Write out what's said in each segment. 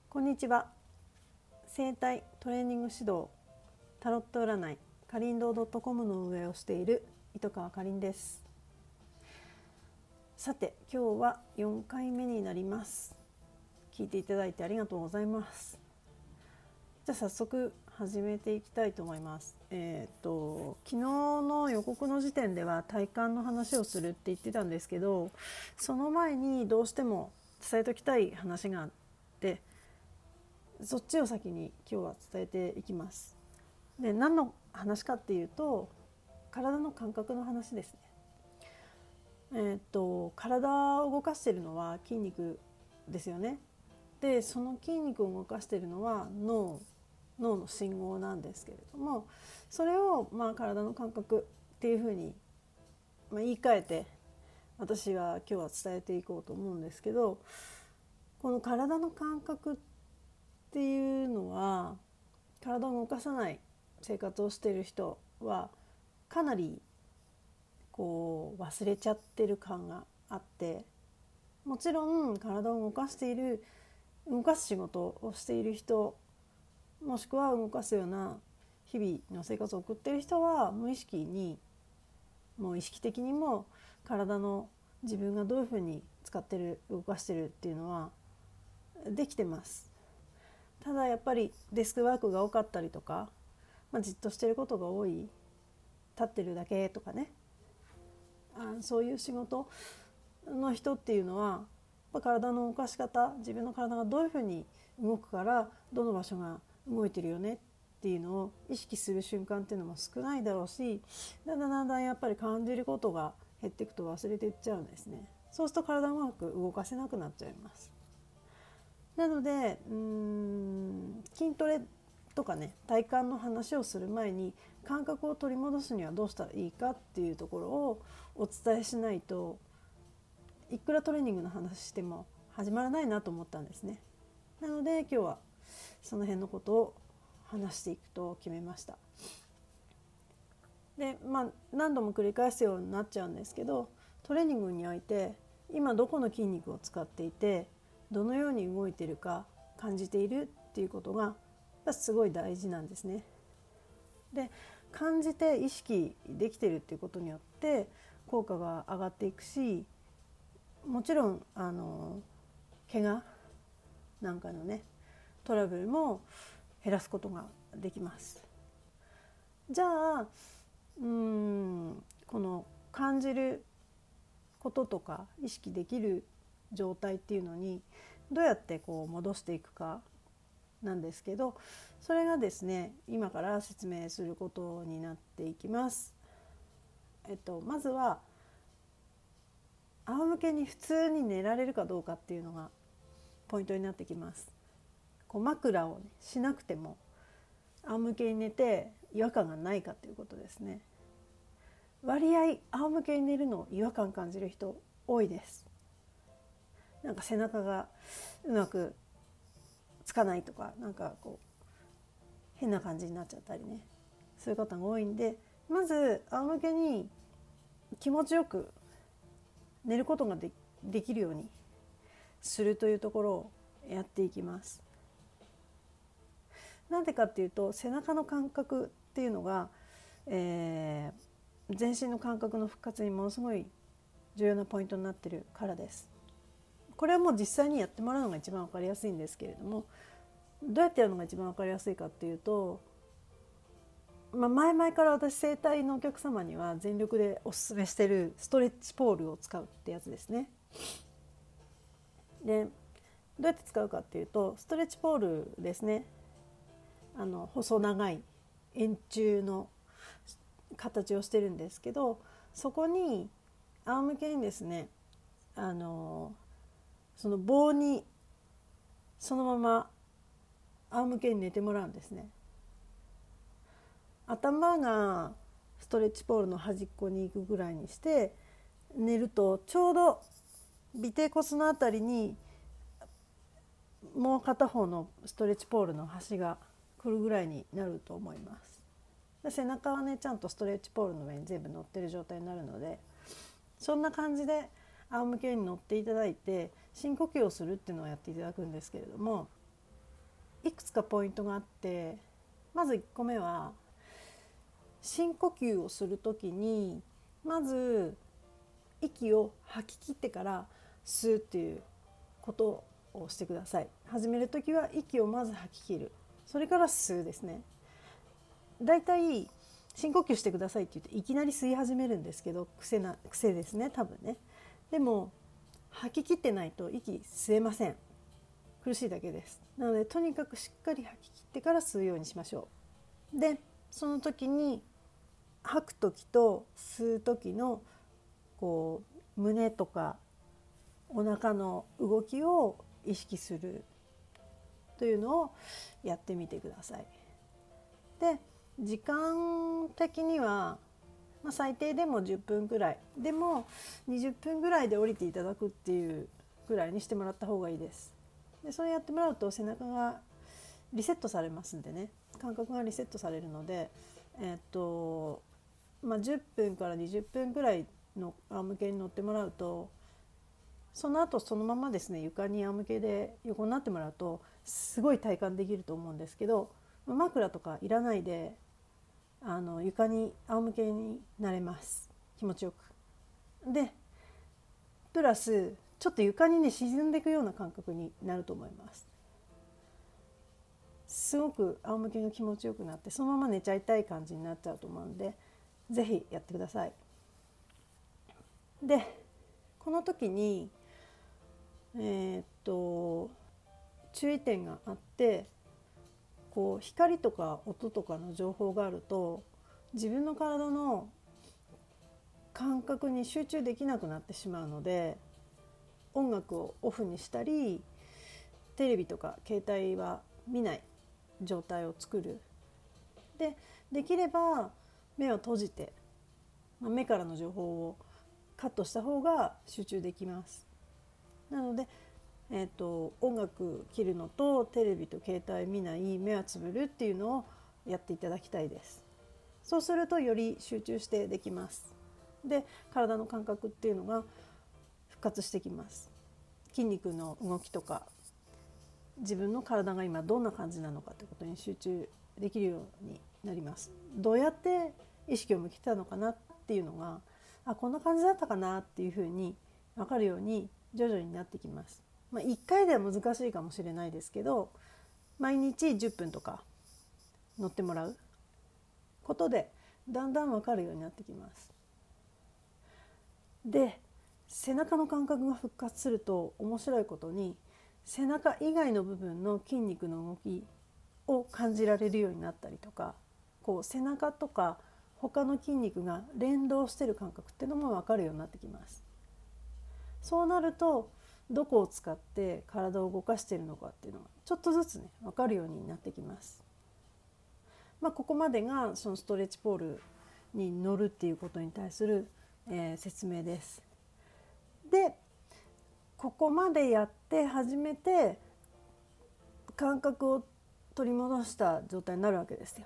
こんにちは。整体トレーニング指導タロット占いかりんどう .com の運営をしている糸川かりんです。さて今日は4回目になります。聞いていただいてありがとうございます。じゃあ早速始めていきたいと思います。昨日の予告の時点では体幹の話をするって言ってたんですけど、その前にどうしても伝えておきたい話があって、そっちを先に今日は伝えていきます。で、何の話かっていうと、体の感覚の話ですね。体を動かしているのは筋肉ですよね。で、その筋肉を動かしているのは脳の信号なんですけれども、それを体の感覚っていうふうに言い換えて私は今日は伝えていこうと思うんですけど、この体の感覚っていうのは、体を動かさない生活をしている人はかなり忘れちゃってる感があって、もちろん体を動かす仕事をしている人、もしくは動かすような日々の生活を送っている人は無意識にも意識的にも体の自分がどういうふうに使ってる動かしてるっていうのはできてます。ただやっぱりデスクワークが多かったりとか、じっとしてることが多い、立ってるだけとかね、そういう仕事の人っていうのは体の動かし方、自分の体がどういうふうに動くからどの場所が動いてるよねっていうのを意識する瞬間っていうのも少ないだろうし、だんだんやっぱり感じることが減っていくと忘れていっちゃうんですね。そうすると体をうまく動かせなくなっちゃいます。なので筋トレとかね、体幹の話をする前に感覚を取り戻すにはどうしたらいいかっていうところをお伝えしないと、いくらトレーニングの話しても始まらないなと思ったんですね。なので今日はその辺のことを話していくと決めました。で、何度も繰り返すようになっちゃうんですけど、トレーニングにおいて今どこの筋肉を使っていてどのように動いているか感じているっていうことがすごい大事なんですね。で、感じて意識できているっていうことによって効果が上がっていくし、もちろん怪我なんかのねトラブルも減らすことができます。じゃあこの感じることとか意識できる状態っていうのにどうやって戻していくかなんですけど、それがですね今から説明することになっていきます。まずは仰向けに普通に寝られるかどうかっていうのがポイントになってきます。枕を、しなくても仰向けに寝て違和感がないかということですね。割合仰向けに寝るの違和感感じる人多いです。なんか背中がうまくつかないとか、変な感じになっちゃったりね、そういう方が多いんで、まず仰向けに気持ちよく寝ることができるようにするというところをやっていきます。なんでかっていうと、背中の感覚っていうのが、全身の感覚の復活にものすごい重要なポイントになっているからです。これはもう実際にやってもらうのが一番分かりやすいんですけれども、どうやってやるのが一番分かりやすいかっていうと、前々から私整体のお客様には全力でおすすめしているストレッチポールを使うってやつですね。で、どうやって使うかっていうと、ストレッチポールですね、細長い円柱の形をしてるんですけど、そこに仰向けにですね、その棒にそのまま仰向けに寝てもらうんですね。頭がストレッチポールの端っこに行くぐらいにして寝ると、ちょうど尾てい骨のあたりにもう片方のストレッチポールの端が来るぐらいになると思います。で、背中はねちゃんとストレッチポールの上に全部乗ってる状態になるので、そんな感じで仰向けに乗っていただいて深呼吸をするっていうのをやっていただくんですけれども、 いくつかポイントがあって、まず1個目は深呼吸をするときにまず息を吐き切ってから吸うっていうことをしてください。始めるときは息をまず吐き切る、それから吸うですね。だいたい深呼吸してくださいって言っていきなり吸い始めるんですけど、癖ですね多分ね。でも吐き切ってないと息吸えません。苦しいだけです。なのでとにかくしっかり吐き切ってから吸うようにしましょう。でその時に吐く時と吸う時のこう胸とかお腹の動きを意識するというのをやってみてください。で時間的には、最低でも10分ぐらいでも20分ぐらいで降りていただくっていうぐらいにしてもらった方がいいです。でそれやってもらうと背中がリセットされますんでね、感覚がリセットされるので、10分から20分ぐらいの仰向けに乗ってもらうと、その後そのままですね床に仰向けで横になってもらうとすごい体感できると思うんですけど、枕とかいらないで床に仰向けになれます。気持ちよく。でプラスちょっと床にね沈んでいくような感覚になると思います。すごく仰向けが気持ちよくなってそのまま寝ちゃいたい感じになっちゃうと思うんで、ぜひやってください。でこの時に注意点があって、こう光とか音とかの情報があると自分の体の感覚に集中できなくなってしまうので、音楽をオフにしたりテレビとか携帯は見ない状態を作る。できれば目を閉じて、目からの情報をカットした方が集中できます。なので、音楽切るのとテレビと携帯見ない、目はつぶるっていうのをやっていただきたいです。そうするとより集中してできます。で体の感覚っていうのが復活してきます。筋肉の動きとか自分の体が今どんな感じなのかということに集中できるようになります。どうやって意識を向けたのかなっていうのが、こんな感じだったかなっていうふうに分かるように徐々になってきます。1回では難しいかもしれないですけど、毎日10分とか乗ってもらうことでだんだん分かるようになってきます。で背中の感覚が復活すると面白いことに、背中以外の部分の筋肉の動きを感じられるようになったりとか、こう背中とか他の筋肉が連動している感覚っていうのも分かるようになってきます。そうなるとどこを使って体を動かしているのかっていうのがちょっとずつね分かるようになってきます。ここまでがそのストレッチポールに乗るっていうことに対する、説明です。でここまでやって初めて感覚を取り戻した状態になるわけですよ。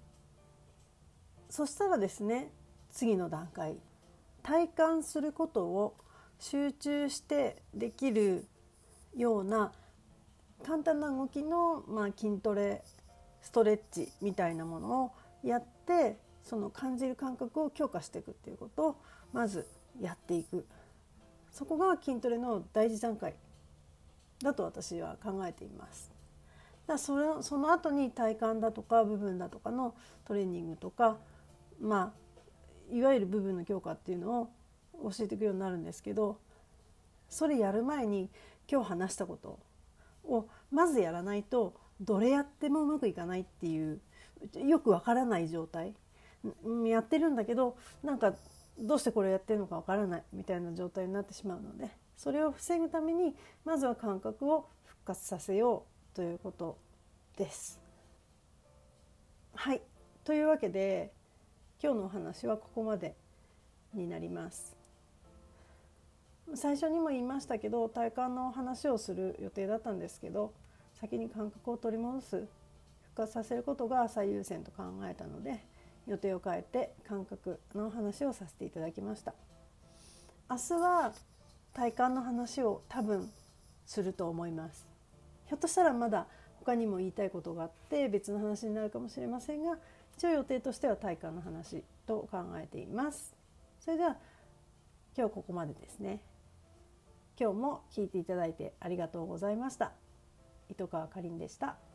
そしたらですね、次の段階、体感することを集中してできるような簡単な動きの、筋トレストレッチみたいなものをやって、その感じる感覚を強化していくっていうことをまずやっていく。そこが筋トレの第一段階だと私は考えています。だからその後に体幹だとか部分だとかのトレーニングとか、いわゆる部分の強化っていうのを教えていくようになるんですけど、それやる前に今日話したことをまずやらないとどれやってもうまくいかないっていう、よくわからない状態、やってるんだけどなんかどうしてこれやってるのかわからないみたいな状態になってしまうので、それを防ぐためにまずは感覚を復活させようということです。はい、というわけで今日のお話はここまでになります。最初にも言いましたけど、体幹の話をする予定だったんですけど、先に感覚を取り戻す、復活させることが最優先と考えたので、予定を変えて感覚の話をさせていただきました。明日は体幹の話を多分すると思います。ひょっとしたらまだ他にも言いたいことがあって別の話になるかもしれませんが、一応予定としては体感の話と考えています。それでは今日ここまでですね。今日も聞いていただいてありがとうございました。糸川かりんでした。